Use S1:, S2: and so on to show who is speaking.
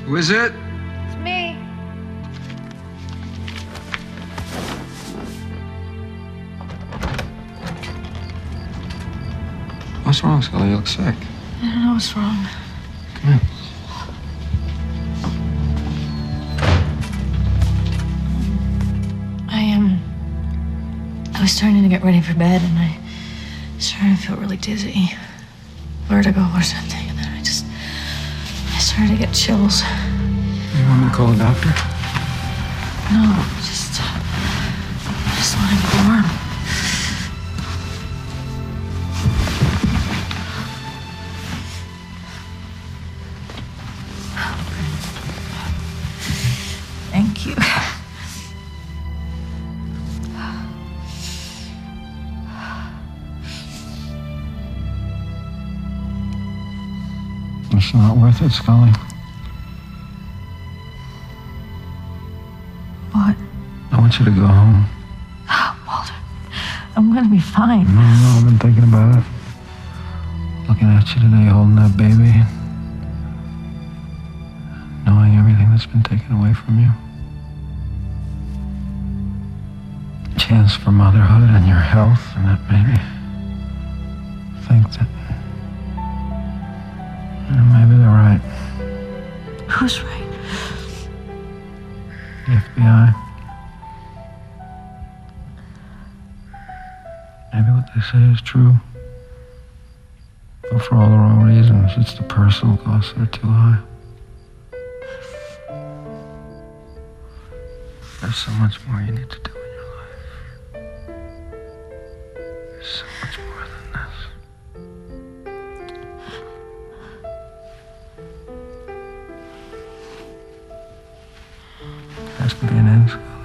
S1: Who is it?
S2: It's me.
S1: What's wrong, Scully? You look sick.
S2: I don't know what's wrong.
S1: Come in.
S2: I was starting to get ready for bed, and I started to feel really dizzy, vertigo or something, and then I started to get chills.
S1: You want me to call a doctor?
S2: No, I just want to get warm. Thank you.
S1: It's not worth it, Scully.
S2: What?
S1: I want you to go home.
S2: Walter, I'm gonna be fine.
S1: No, I've been thinking about it. Looking at you today, holding that baby. Knowing everything that's been taken away from you. Chance for motherhood and your health, and that made me think that maybe they're right.
S2: Who's right?
S1: The FBI. Maybe what they say is true. But for all the wrong reasons. It's the personal costs that are too high. There's so much more you need to do in your life. There's so much more than this. There has to be an end, Scully.